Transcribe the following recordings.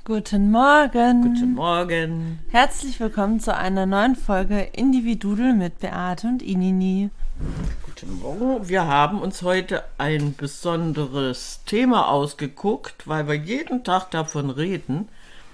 Guten Morgen. Guten Morgen. Herzlich willkommen zu einer neuen Folge Individudel mit Beate und Inini. Guten Morgen. Wir haben uns heute ein besonderes Thema ausgeguckt, weil wir jeden Tag davon reden,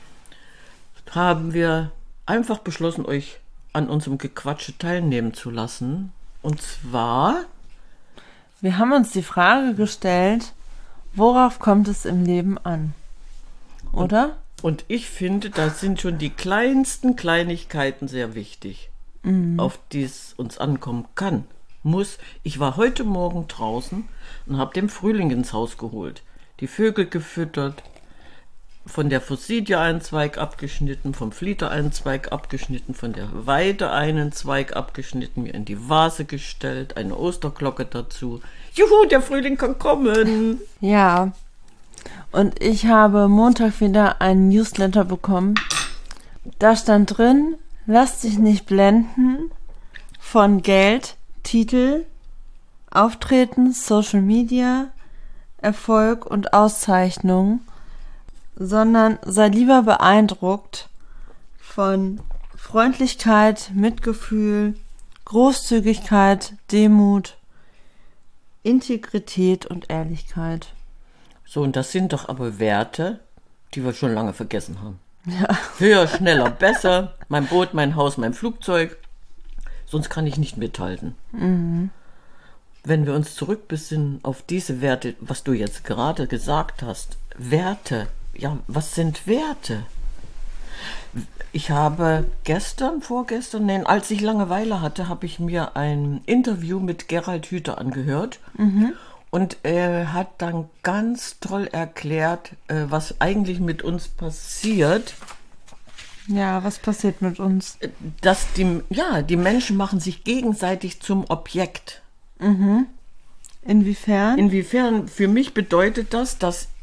haben wir einfach beschlossen, euch an unserem Gequatsche teilnehmen zu lassen. Und zwar... Wir haben uns die Frage gestellt, worauf kommt es im Leben an? Oder? Und ich finde, da sind schon die kleinsten Kleinigkeiten sehr wichtig, auf die es uns ankommen kann, muss. Ich war heute Morgen draußen und habe den Frühling ins Haus geholt, die Vögel gefüttert, von der Forsythia einen Zweig abgeschnitten, vom Flieder einen Zweig abgeschnitten, von der Weide einen Zweig abgeschnitten, mir in die Vase gestellt, eine Osterglocke dazu. Juhu, der Frühling kann kommen! Ja, und ich habe Montag wieder einen Newsletter bekommen. Da stand drin, lass dich nicht blenden von Geld, Titel, Auftreten, Social Media, Erfolg und Auszeichnung, sondern sei lieber beeindruckt von Freundlichkeit, Mitgefühl, Großzügigkeit, Demut, Integrität und Ehrlichkeit. So, und das sind doch aber Werte, die wir schon lange vergessen haben. Ja. Höher, schneller, besser, mein Boot, mein Haus, mein Flugzeug, sonst kann ich nicht mithalten. Mhm. Wenn wir uns zurückbesinnen auf diese Werte, was du jetzt gerade gesagt hast, Werte, ja, was sind Werte? Ich habe vorgestern, als ich Langeweile hatte, habe ich mir ein Interview mit Gerald Hüther angehört. Und er hat dann ganz toll erklärt, was eigentlich mit uns passiert. Ja, was passiert mit uns? Dass die Menschen machen sich gegenseitig zum Objekt. Inwiefern? Inwiefern? Für mich bedeutet das,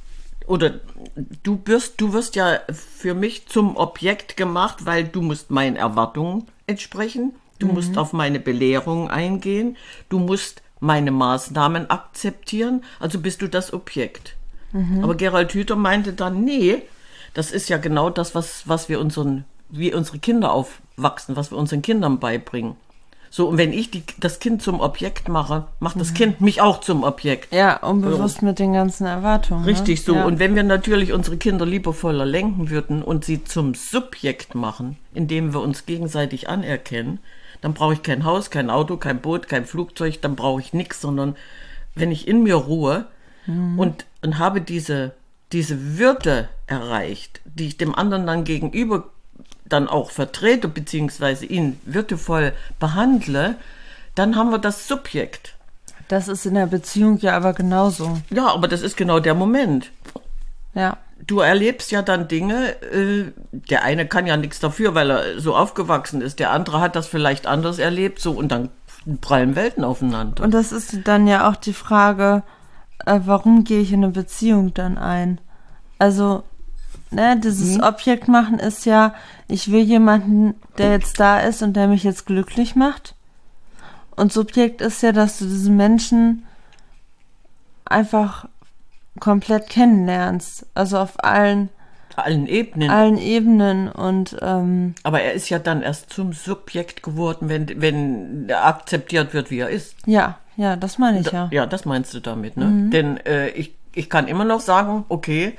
du wirst ja für mich zum Objekt gemacht, weil du musst meinen Erwartungen entsprechen, du musst auf meine Belehrungen eingehen, du musst meine Maßnahmen akzeptieren, also bist du das Objekt. Aber Gerald Hüther meinte dann, nee, das ist ja genau das, was wir wie unsere Kinder aufwachsen, was wir unseren Kindern beibringen. So, und wenn ich das Kind zum Objekt mache, macht das Kind mich auch zum Objekt. Ja, unbewusst mit den ganzen Erwartungen. Richtig so. Ja. Und wenn wir natürlich unsere Kinder liebevoller lenken würden und sie zum Subjekt machen, indem wir uns gegenseitig anerkennen, dann brauche ich kein Haus, kein Auto, kein Boot, kein Flugzeug, dann brauche ich nichts, sondern wenn ich in mir ruhe und habe diese Würde erreicht, die ich dem anderen dann gegenüber dann auch vertrete, beziehungsweise ihn würdevoll behandle, dann haben wir das Subjekt. Das ist in der Beziehung ja aber genauso. Ja, aber das ist genau der Moment. Ja. Du erlebst ja dann Dinge, der eine kann ja nichts dafür, weil er so aufgewachsen ist, der andere hat das vielleicht anders erlebt, so, und dann prallen Welten aufeinander. Und das ist dann ja auch die Frage, warum gehe ich in eine Beziehung dann ein? Also, dieses Objekt machen ist ja, ich will jemanden, der jetzt da ist und der mich jetzt glücklich macht. Und Subjekt ist ja, dass du diesen Menschen einfach komplett kennenlernst. Also auf allen Ebenen. Und aber er ist ja dann erst zum Subjekt geworden, wenn er akzeptiert wird, wie er ist. Ja, das meine ich ja. Ja, das meinst du damit, ne? Denn ich kann immer noch sagen, okay,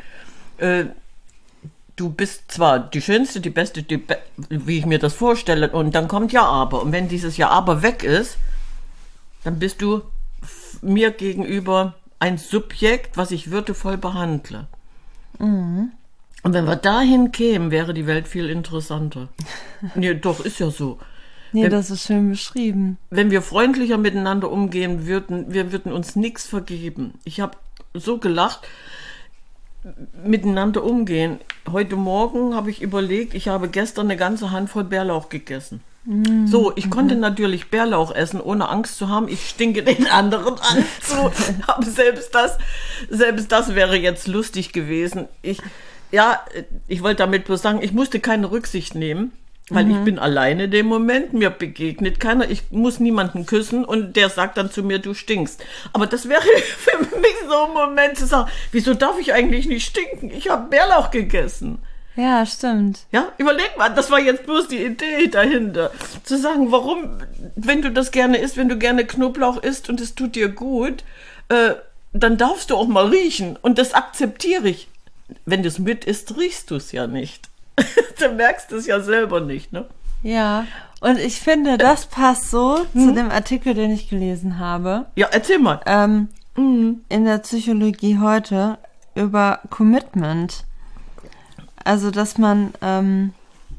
du bist zwar die Schönste, die Beste, wie ich mir das vorstelle, und dann kommt ja aber. Und wenn dieses Ja aber weg ist, dann bist du mir gegenüber ein Subjekt, was ich würdevoll behandle. Und wenn wir dahin kämen, wäre die Welt viel interessanter. Nee, doch, ist ja so. Nee, das ist schön beschrieben. Wenn wir freundlicher miteinander umgehen würden, wir würden uns nichts vergeben. Ich habe so gelacht, miteinander umgehen. Heute Morgen habe ich überlegt, ich habe gestern eine ganze Handvoll Bärlauch gegessen. So, ich konnte natürlich Bärlauch essen, ohne Angst zu haben, ich stinke den anderen an. So, aber selbst das wäre jetzt lustig gewesen. Ich wollte damit bloß sagen, ich musste keine Rücksicht nehmen, weil ich bin alleine in dem Moment, mir begegnet keiner, ich muss niemanden küssen und der sagt dann zu mir, du stinkst. Aber das wäre für mich so ein Moment zu sagen, wieso darf ich eigentlich nicht stinken? Ich habe Bärlauch gegessen. Ja, stimmt. Ja, überleg mal, das war jetzt bloß die Idee dahinter. Zu sagen, warum, wenn du das gerne isst, wenn du gerne Knoblauch isst und es tut dir gut, dann darfst du auch mal riechen. Und das akzeptiere ich. Wenn du es mit isst, riechst du es ja nicht. Du merkst es ja selber nicht, ne? Ja, und ich finde, das passt so zu dem Artikel, den ich gelesen habe. Ja, erzähl mal. In der Psychologie heute über Commitment. Also, dass man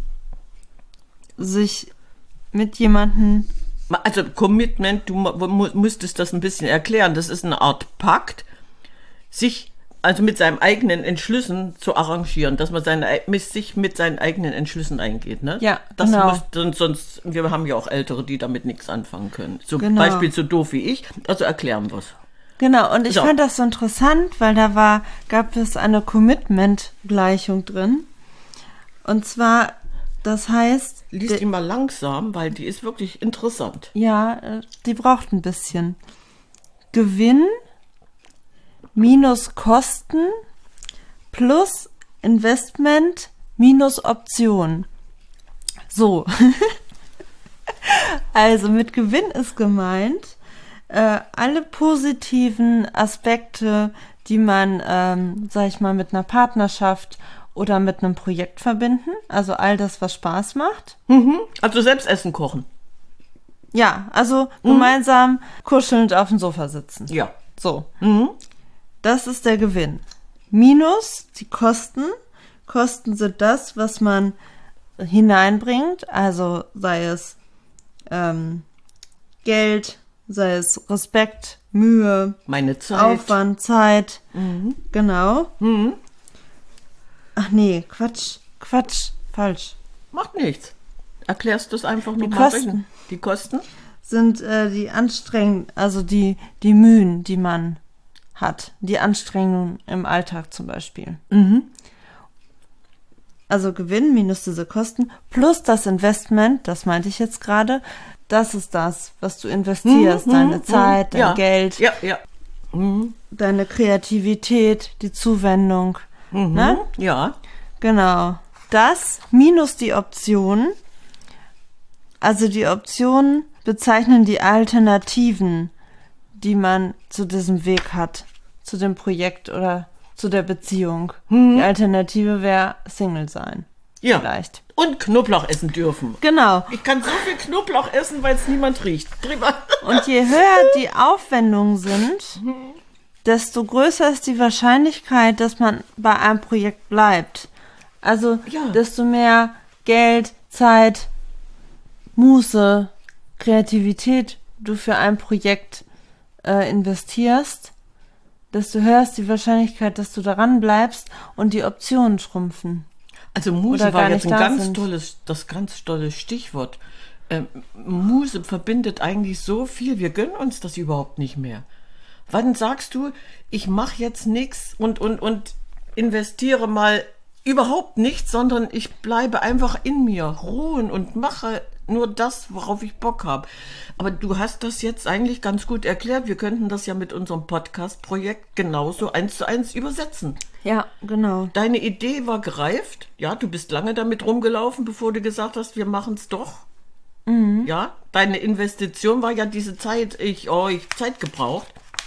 sich mit jemandem... Also Commitment, du müsstest das ein bisschen erklären. Das ist eine Art Pakt, sich also mit seinen eigenen Entschlüssen zu arrangieren, dass man sich mit seinen eigenen Entschlüssen eingeht. Ne? Ja, das genau. Sonst, wir haben ja auch Ältere, die damit nichts anfangen können. Zum Genau. Beispiel so doof wie ich. Also erklären wir es. Genau, und ich fand das so interessant, weil gab es eine Commitment-Gleichung drin. Und zwar, das heißt... Lies die mal langsam, weil die ist wirklich interessant. Ja, die braucht ein bisschen. Gewinn minus Kosten plus Investment minus Option. So. Also mit Gewinn ist gemeint, alle positiven Aspekte, die man, sag ich mal, mit einer Partnerschaft oder mit einem Projekt verbinden. Also all das, was Spaß macht. Also selbst Essen kochen. Ja, also gemeinsam kuschelnd auf dem Sofa sitzen. Ja. So. Das ist der Gewinn. Minus die Kosten. Kosten sind das, was man hineinbringt. Also sei es Geld, sei es Respekt, Mühe, meine Zeit. Aufwand, Zeit. Genau. Ach nee, Quatsch, falsch. Macht nichts. Erklärst du es einfach Die nochmal? Kosten. Die Kosten? Sind die Anstrengungen, also die Mühen, die man hat. Die Anstrengungen im Alltag zum Beispiel. Also Gewinn minus diese Kosten plus das Investment, das meinte ich jetzt gerade, das ist das, was du investierst, deine Zeit, dein Geld, deine Kreativität, die Zuwendung. Ne? Ja. Genau. Das minus die Optionen. Also die Optionen bezeichnen die Alternativen, die man zu diesem Weg hat, zu dem Projekt oder zu der Beziehung. Die Alternative wäre Single sein. Ja. Vielleicht. Und Knoblauch essen dürfen. Genau. Ich kann so viel Knoblauch essen, weil es niemand riecht. Prima. Und je höher die Aufwendungen sind, desto größer ist die Wahrscheinlichkeit, dass man bei einem Projekt bleibt. Also desto mehr Geld, Zeit, Muße, Kreativität du für ein Projekt investierst, desto höher ist die Wahrscheinlichkeit, dass du daran bleibst und die Optionen schrumpfen. Also Muse war jetzt das ganz tolle Stichwort. Muse verbindet eigentlich so viel, wir gönnen uns das überhaupt nicht mehr. Wann sagst du, ich mache jetzt nichts und investiere mal überhaupt nichts, sondern ich bleibe einfach in mir, ruhen und mache nur das, worauf ich Bock habe. Aber du hast das jetzt eigentlich ganz gut erklärt. Wir könnten das ja mit unserem Podcast-Projekt genauso 1:1 übersetzen. Ja, genau. Deine Idee war gereift. Ja, du bist lange damit rumgelaufen, bevor du gesagt hast, wir machen es doch. Ja, deine Investition war ja diese Zeit, ich Zeit gebraucht.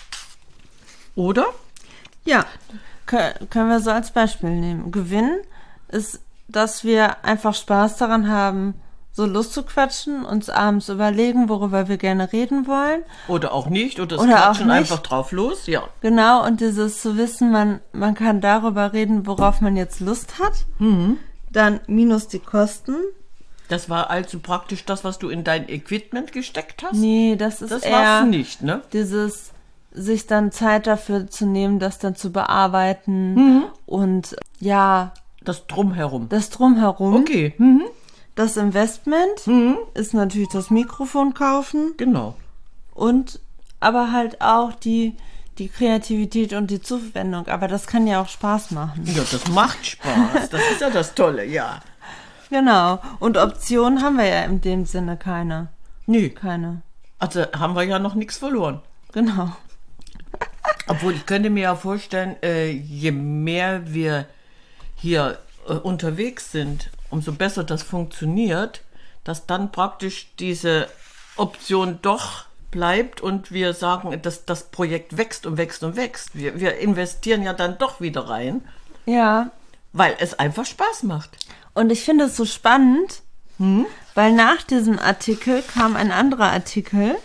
Oder? Ja, können wir so als Beispiel nehmen. Gewinn ist, dass wir einfach Spaß daran haben, so Lust zu quatschen, uns abends überlegen, worüber wir gerne reden wollen. Oder auch nicht, oder quatschen einfach drauf los, ja. Genau, und dieses zu wissen, man kann darüber reden, worauf man jetzt Lust hat. Dann minus die Kosten. Das war also praktisch das, was du in dein Equipment gesteckt hast? Nee, das das eher war's nicht, ne? Dieses sich dann Zeit dafür zu nehmen, das dann zu bearbeiten und ja. Das Drumherum. Okay. Das Investment ist natürlich das Mikrofon kaufen. Genau. Und aber halt auch die Kreativität und die Zuwendung. Aber das kann ja auch Spaß machen. Ja, das macht Spaß. Das ist ja das Tolle, ja. Genau. Und Optionen haben wir ja in dem Sinne keine. Nee. Keine. Also haben wir ja noch nichts verloren. Genau. Obwohl, ich könnte mir ja vorstellen, je mehr wir hier unterwegs sind, umso besser das funktioniert, dass dann praktisch diese Option doch bleibt und wir sagen, dass das Projekt wächst und wächst und wächst. Wir investieren ja dann doch wieder rein. Ja. Weil es einfach Spaß macht. Und ich finde es so spannend, weil nach diesem Artikel kam ein anderer Artikel,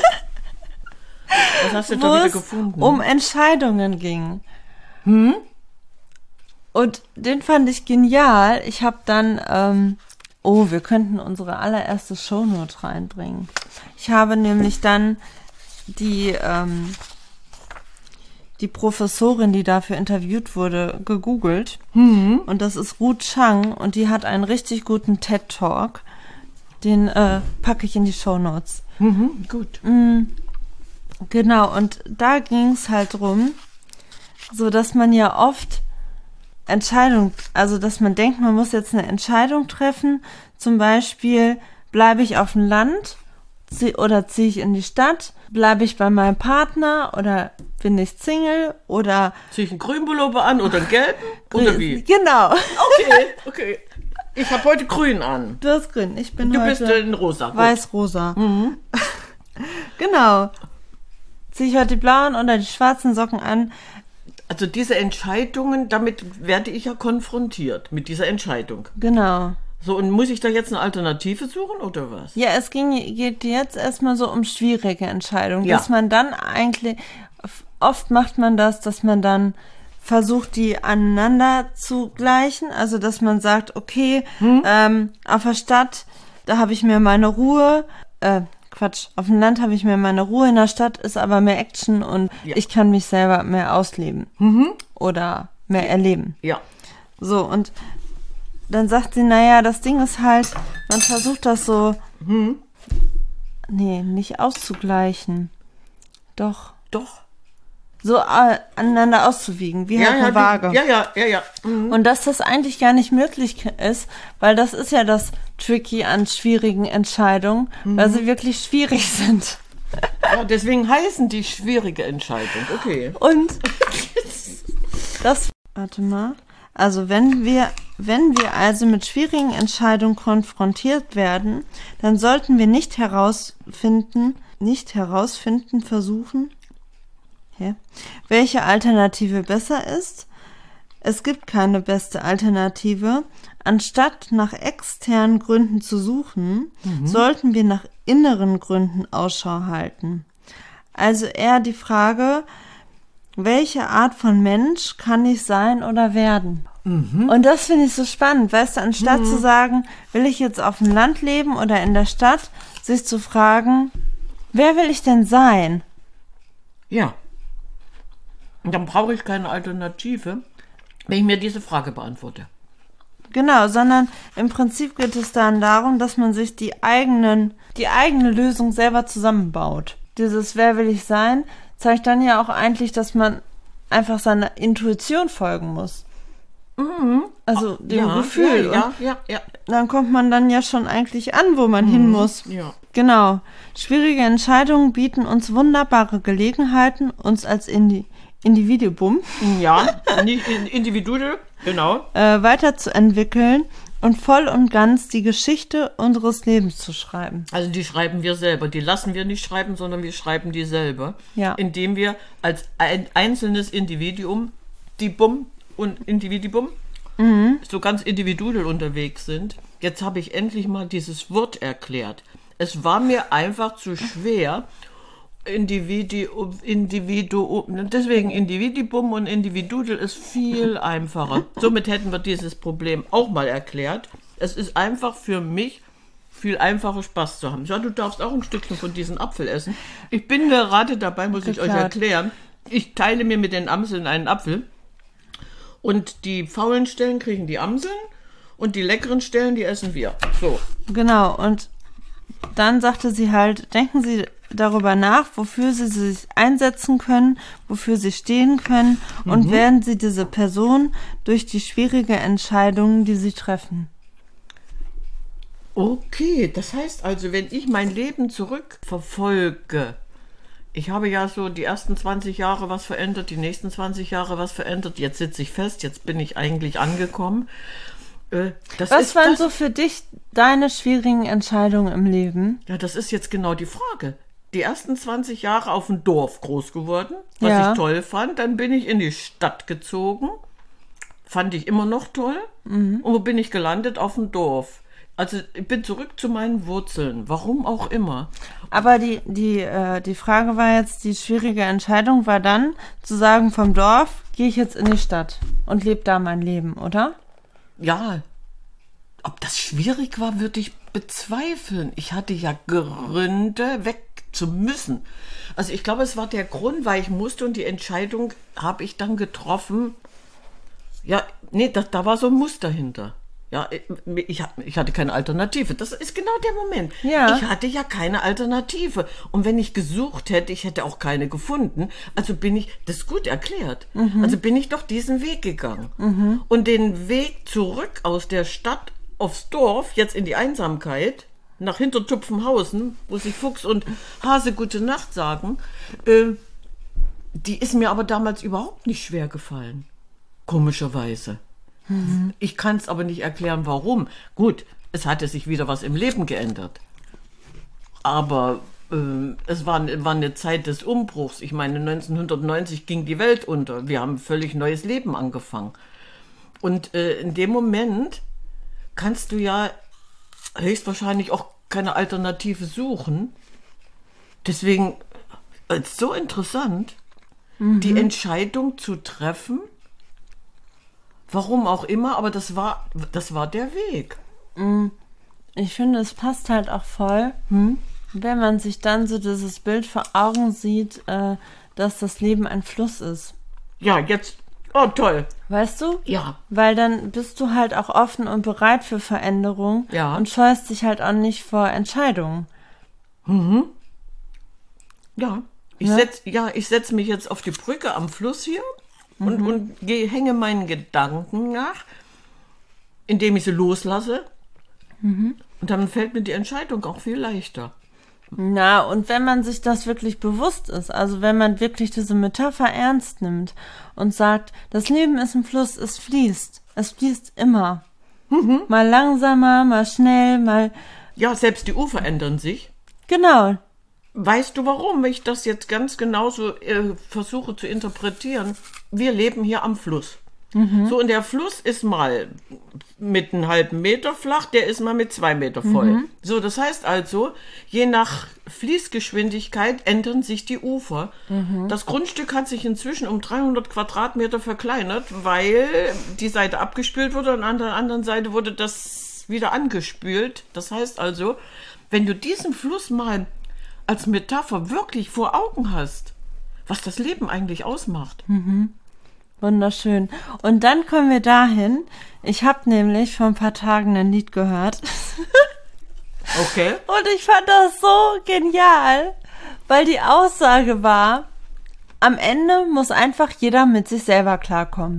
Was hast du wo da wieder es gefunden? um Entscheidungen ging. Und den fand ich genial. Ich habe dann, wir könnten unsere allererste Shownote reinbringen. Ich habe nämlich dann die Professorin, die dafür interviewt wurde, gegoogelt. Und das ist Ruth Chang und die hat einen richtig guten TED-Talk. Den packe ich in die Shownotes. Gut. Genau, und da ging es halt drum, so dass man ja oft dass man denkt, man muss jetzt eine Entscheidung treffen. Zum Beispiel, bleibe ich auf dem Land oder ziehe ich in die Stadt? Bleibe ich bei meinem Partner oder bin ich Single oder... Ziehe ich einen grünen Pullover an oder einen gelben? Oder wie? Genau. Okay. Ich habe heute grün an. Du hast grün, ich bin Du heute bist in rosa. Gut. weiß-rosa. Genau. Ziehe ich heute die blauen oder die schwarzen Socken an? Also diese Entscheidungen, damit werde ich ja konfrontiert, mit dieser Entscheidung. Genau. So, und muss ich da jetzt eine Alternative suchen oder was? Ja, geht jetzt erstmal so um schwierige Entscheidungen, Ja. dass man dann eigentlich, oft macht man das, dass man dann versucht, die aneinander zu gleichen, also dass man sagt, okay, auf der Stadt, da habe ich mir meine Ruhe, auf dem Land habe ich mir meine Ruhe, in der Stadt ist aber mehr Action und ich kann mich selber mehr ausleben oder mehr erleben. Ja. So, und dann sagt sie, naja, das Ding ist halt, man versucht das so, nicht auszugleichen. Doch. So aneinander auszuwiegen, wie halt eine Waage. Ja. Und dass das eigentlich gar nicht möglich ist, weil das ist ja das Tricky an schwierigen Entscheidungen, weil sie wirklich schwierig sind. Ja, deswegen heißen die schwierige Entscheidung. Okay. Und warte mal. Also wenn wir also mit schwierigen Entscheidungen konfrontiert werden, dann sollten wir nicht herausfinden versuchen, welche Alternative besser ist. Es gibt keine beste Alternative. Anstatt nach externen Gründen zu suchen, sollten wir nach inneren Gründen Ausschau halten. Also eher die Frage, welche Art von Mensch kann ich sein oder werden? Und das finde ich so spannend, weißt du, anstatt zu sagen, will ich jetzt auf dem Land leben oder in der Stadt, sich zu fragen, wer will ich denn sein? Ja. Und dann brauche ich keine Alternative, wenn ich mir diese Frage beantworte. Genau, sondern im Prinzip geht es dann darum, dass man sich die eigene Lösung selber zusammenbaut. Dieses Wer will ich sein, zeigt dann ja auch eigentlich, dass man einfach seiner Intuition folgen muss. Also dem Gefühl. Ja. Dann kommt man dann ja schon eigentlich an, wo man hin muss. Ja. Genau. Schwierige Entscheidungen bieten uns wunderbare Gelegenheiten, uns als Individuum Individuell, genau. Weiterzuentwickeln und voll und ganz die Geschichte unseres Lebens zu schreiben. Also die schreiben wir selber. Die lassen wir nicht schreiben, sondern wir schreiben die selber. Ja. Indem wir als ein einzelnes Individuum, so ganz individuell unterwegs sind. Jetzt habe ich endlich mal dieses Wort erklärt. Es war mir einfach zu schwer, Individuum, deswegen Individuum und Individual ist viel einfacher. Somit hätten wir dieses Problem auch mal erklärt. Es ist einfach für mich viel einfacher, Spaß zu haben. Ja, du darfst auch ein Stückchen von diesem Apfel essen. Ich bin gerade dabei, muss ich euch erklären. Ich teile mir mit den Amseln einen Apfel und die faulen Stellen kriegen die Amseln und die leckeren Stellen, die essen wir. So. Genau, und dann sagte sie halt, denken Sie darüber nach, wofür Sie sich einsetzen können, wofür Sie stehen können und werden Sie diese Person durch die schwierigen Entscheidungen, die Sie treffen. Okay, das heißt also, wenn ich mein Leben zurückverfolge, ich habe ja so die ersten 20 Jahre was verändert, die nächsten 20 Jahre was verändert, jetzt sitze ich fest, jetzt bin ich eigentlich angekommen. Was waren so für dich deine schwierigen Entscheidungen im Leben? Ja, das ist jetzt genau die Frage. Die ersten 20 Jahre auf dem Dorf groß geworden, was ich toll fand. Dann bin ich in die Stadt gezogen. Fand ich immer noch toll. Und wo bin ich gelandet? Auf dem Dorf. Also ich bin zurück zu meinen Wurzeln. Warum auch immer. Aber die Frage war jetzt, die schwierige Entscheidung war dann, zu sagen, vom Dorf gehe ich jetzt in die Stadt und lebe da mein Leben, oder? Ja, ob das schwierig war, würde ich bezweifeln. Ich hatte ja Gründe, weg zu müssen. Also ich glaube, es war der Grund, weil ich musste und die Entscheidung habe ich dann getroffen. Ja, nee, da war so ein Muster hinter. Ja, ich hatte keine Alternative. Das ist genau der Moment. Ja. Ich hatte ja keine Alternative. Und wenn ich gesucht hätte, ich hätte auch keine gefunden. Also das ist gut erklärt. Also bin ich doch diesen Weg gegangen. Und den Weg zurück aus der Stadt aufs Dorf, jetzt in die Einsamkeit, nach Hintertupfenhausen, wo sich Fuchs und Hase gute Nacht sagen, die ist mir aber damals überhaupt nicht schwer gefallen. Komischerweise. Ich kann es aber nicht erklären, warum. Gut, es hatte sich wieder was im Leben geändert. Aber es war eine Zeit des Umbruchs. Ich meine, 1990 ging die Welt unter. Wir haben ein völlig neues Leben angefangen. Und in dem Moment kannst du ja höchstwahrscheinlich auch keine Alternative suchen. Deswegen ist es so interessant, die Entscheidung zu treffen, warum auch immer, aber das war der Weg. Ich finde, es passt halt auch voll, wenn man sich dann so dieses Bild vor Augen sieht, dass das Leben ein Fluss ist. Ja, jetzt, oh toll. Weißt du? Ja. Weil dann bist du halt auch offen und bereit für Veränderung und scheust dich halt auch nicht vor Entscheidungen. Ja, ich setz mich jetzt auf die Brücke am Fluss hier und hänge meinen Gedanken nach, indem ich sie loslasse. Und dann fällt mir die Entscheidung auch viel leichter. Na, und wenn man sich das wirklich bewusst ist, also wenn man wirklich diese Metapher ernst nimmt und sagt, das Leben ist ein Fluss, es fließt immer. Mal langsamer, mal schnell, mal... Ja, selbst die Ufer ändern sich. Genau. Weißt du, warum ich das jetzt ganz genauso versuche zu interpretieren? Wir leben hier am Fluss. So, und der Fluss ist mal mit einem halben Meter flach, der ist mal mit 2 Meter voll. So, das heißt also, je nach Fließgeschwindigkeit ändern sich die Ufer. Das Grundstück hat sich inzwischen um 300 Quadratmeter verkleinert, weil die Seite abgespült wurde und an der anderen Seite wurde das wieder angespült. Das heißt also, wenn du diesen Fluss mal als Metapher wirklich vor Augen hast, was das Leben eigentlich ausmacht. Wunderschön. Und dann kommen wir dahin. Ich habe nämlich vor ein paar Tagen ein Lied gehört. Okay. Und ich fand das so genial, weil die Aussage war, am Ende muss einfach jeder mit sich selber klarkommen.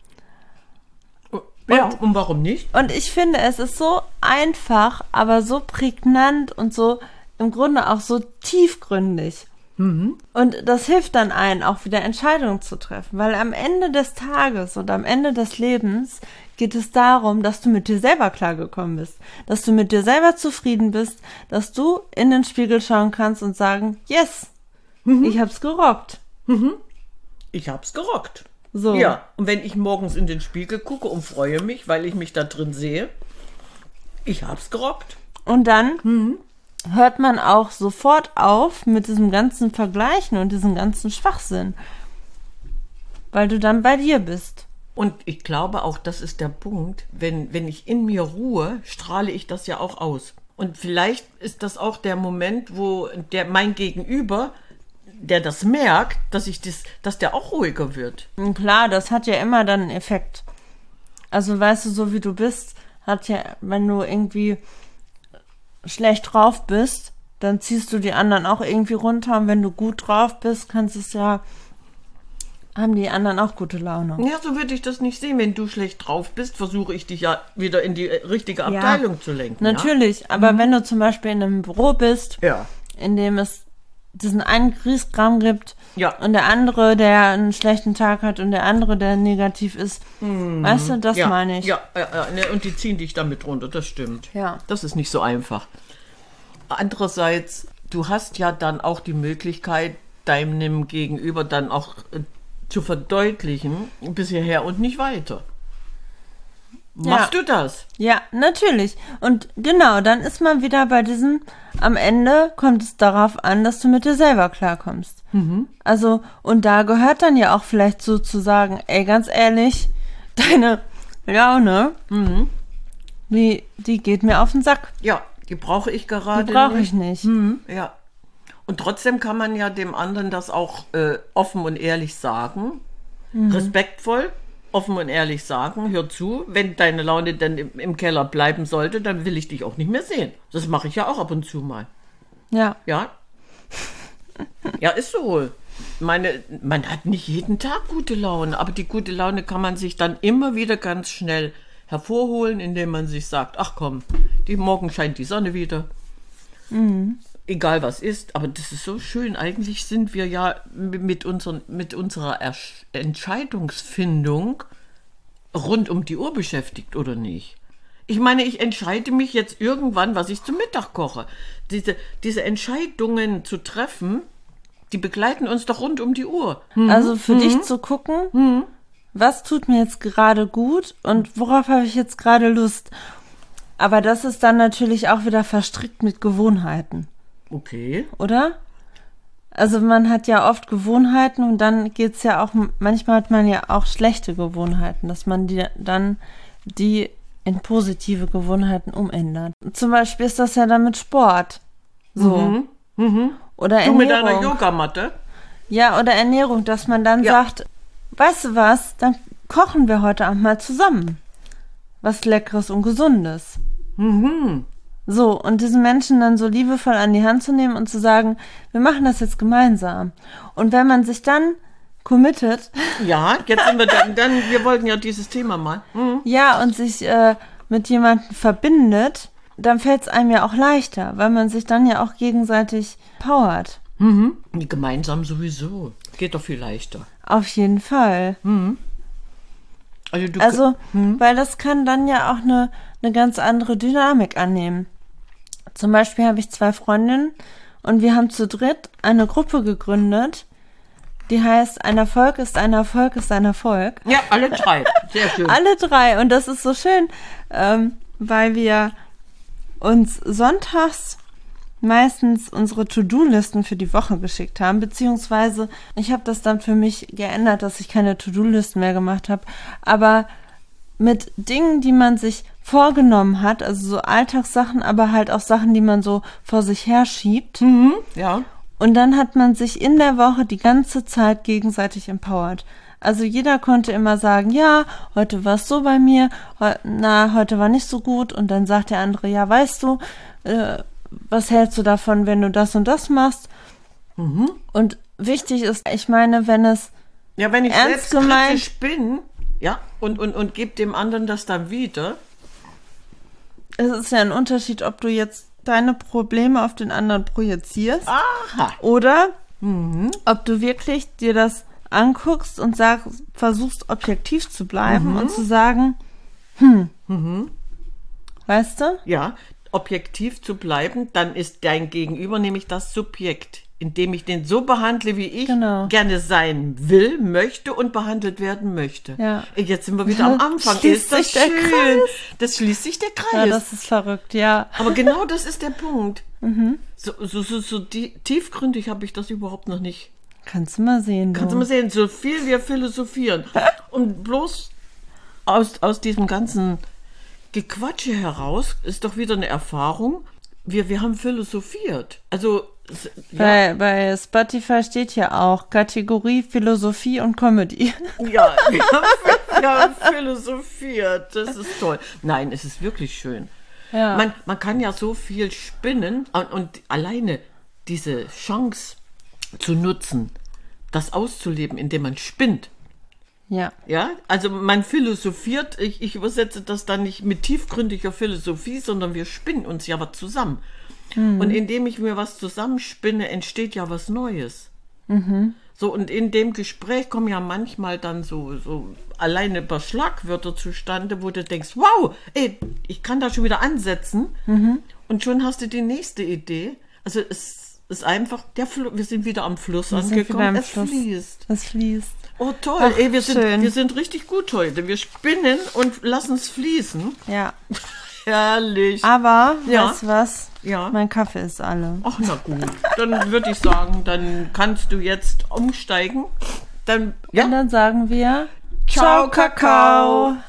Ja, und warum nicht? Und ich finde, es ist so einfach, aber so prägnant und so im Grunde auch so tiefgründig. Und das hilft dann einen, auch wieder Entscheidungen zu treffen, weil am Ende des Tages und am Ende des Lebens geht es darum, dass du mit dir selber klargekommen bist, dass du mit dir selber zufrieden bist, dass du in den Spiegel schauen kannst und sagen, yes, ich hab's gerockt. Ich hab's gerockt. So. Ja, und wenn ich morgens in den Spiegel gucke und freue mich, weil ich mich da drin sehe, ich hab's gerockt. Und dann hört man auch sofort auf mit diesem ganzen Vergleichen und diesem ganzen Schwachsinn, weil du dann bei dir bist. Und ich glaube auch, das ist der Punkt, wenn ich in mir ruhe, strahle ich das ja auch aus. Und vielleicht ist das auch der Moment, wo mein Gegenüber, der das merkt, dass der auch ruhiger wird. Und klar, das hat ja immer dann einen Effekt. Also weißt du, so wie du bist, hat ja, wenn du irgendwie schlecht drauf bist, dann ziehst du die anderen auch irgendwie runter. Und wenn du gut drauf bist, haben die anderen auch gute Laune. Ja, so würde ich das nicht sehen. Wenn du schlecht drauf bist, versuche ich dich ja wieder in die richtige Abteilung zu lenken. Natürlich, aber wenn du zum Beispiel in einem Büro bist, ja, in dem es diesen einen Grießkram gibt Ja. und der andere, der einen schlechten Tag hat und der andere, der negativ ist. Weißt du, das Ja, meine ich. ja, ne, und die ziehen dich damit runter, das stimmt. Ja. Das ist nicht so einfach. Andererseits, du hast ja dann auch die Möglichkeit, deinem Gegenüber dann auch zu verdeutlichen, bis hierher und nicht weiter. Machst du das? Ja, natürlich. Und genau, dann ist man wieder bei diesem, am Ende kommt es darauf an, dass du mit dir selber klarkommst. Also, und da gehört dann ja auch vielleicht so zu sagen, ey, ganz ehrlich, deine Laune, die geht mir auf den Sack. Ja, die brauche ich gerade Die brauche ich nicht. Ja. Und trotzdem kann man ja dem anderen das auch offen und ehrlich sagen. Respektvoll, offen und ehrlich sagen. Hör zu, wenn deine Laune dann im Keller bleiben sollte, dann will ich dich auch nicht mehr sehen. Das mache ich ja auch ab und zu mal. Ja. Ja. Ja, ist so. Man hat nicht jeden Tag gute Laune, aber die gute Laune kann man sich dann immer wieder ganz schnell hervorholen, indem man sich sagt, ach komm, morgen scheint die Sonne wieder. Egal was ist, aber das ist so schön. Eigentlich sind wir ja mit unserer Entscheidungsfindung rund um die Uhr beschäftigt, oder nicht? Ich meine, ich entscheide mich jetzt irgendwann, was ich zum Mittag koche. Diese Entscheidungen zu treffen, die begleiten uns doch rund um die Uhr. Also für dich zu gucken, was tut mir jetzt gerade gut und worauf habe ich jetzt gerade Lust. Aber das ist dann natürlich auch wieder verstrickt mit Gewohnheiten, Okay. oder? Also man hat ja oft Gewohnheiten und dann geht's ja auch, manchmal hat man ja auch schlechte Gewohnheiten, dass man die in positive Gewohnheiten umändert. Zum Beispiel ist das ja dann mit Sport. So. Oder Du Ernährung. mit deiner Yogamatte? Ja, oder Ernährung, dass man dann Ja. sagt, weißt du was, dann kochen wir heute Abend mal zusammen. Was Leckeres und Gesundes. So, und diesen Menschen dann so liebevoll an die Hand zu nehmen und zu sagen, wir machen das jetzt gemeinsam. Und wenn man sich dann committet, Ja, jetzt sind wir dann wir wollten ja dieses Thema mal. ja, und sich mit jemandem verbindet, dann fällt es einem ja auch leichter, weil man sich dann ja auch gegenseitig powert. Gemeinsam sowieso. Geht doch viel leichter. Auf jeden Fall. Also, Weil das kann dann ja auch eine ganz andere Dynamik annehmen. Zum Beispiel habe ich 2 Freundinnen und wir haben zu dritt eine Gruppe gegründet, die heißt Ein Erfolg ist ein Erfolg ist ein Erfolg. ja, alle 3. Sehr schön. Alle 3. Und das ist so schön, weil wir uns sonntags meistens unsere To-Do-Listen für die Woche geschickt haben, beziehungsweise ich habe das dann für mich geändert, dass ich keine To-Do-Listen mehr gemacht habe, aber mit Dingen, die man sich vorgenommen hat, also so Alltagssachen, aber halt auch Sachen, die man so vor sich her schiebt. Ja. Und dann hat man sich in der Woche die ganze Zeit gegenseitig empowert. Also jeder konnte immer sagen, ja, heute war es so bei mir, heute war nicht so gut. Und dann sagt der andere, ja, weißt du, was hältst du davon, wenn du das und das machst? Und wichtig ist, ich meine, wenn es Ja, wenn ich ernst selbstkritisch bin, ja, und gebe dem anderen das dann wieder. es ist ja ein Unterschied, ob du jetzt deine Probleme auf den anderen projizierst Aha. oder ob du wirklich dir das anguckst und versuchst objektiv zu bleiben und zu sagen, weißt du? Ja, objektiv zu bleiben, dann ist dein Gegenüber nämlich das Subjekt, indem ich den so behandle, wie ich Genau. gerne sein will, möchte und behandelt werden möchte. Ja. Jetzt sind wir wieder am Anfang. Schließt Ist das sich der schön? Kreis. Das schließt sich der Ja, Kreis. das ist verrückt, ja. Aber genau das ist der Punkt. So tiefgründig habe ich das überhaupt noch nicht. Kannst du mal sehen. Kannst du mal sehen, so viel wir philosophieren. Und bloß aus diesem ganzen Gequatsche heraus ist doch wieder eine Erfahrung. Wir haben philosophiert. Also, ja, Bei Spotify steht ja auch Kategorie Philosophie und Comedy. ja, wir haben philosophiert. Das ist toll. Nein, es ist wirklich schön. Ja. Man kann ja so viel spinnen und alleine diese Chance zu nutzen, das auszuleben, indem man spinnt. Ja. Ja, also man philosophiert, ich übersetze das dann nicht mit tiefgründiger Philosophie, sondern wir spinnen uns ja was zusammen. Und indem ich mir was zusammenspinne, entsteht ja was Neues. So, und in dem Gespräch kommen ja manchmal dann so alleine ein paar Schlagwörter zustande, wo du denkst, wow, ey, ich kann da schon wieder ansetzen. Und schon hast du die nächste Idee. Also es ist einfach, wir sind wieder am Fluss angekommen. Es fließt. Es fließt. Oh toll, Ach, ey, wir schön. sind richtig gut heute. Wir spinnen und lassen es fließen. Ja. Herrlich. Aber, Ja. weißt du was? Ja. Mein Kaffee ist alle. Ach, na gut. Dann würde ich sagen, dann kannst du jetzt umsteigen. Dann, Und dann sagen wir Ciao, Kakao.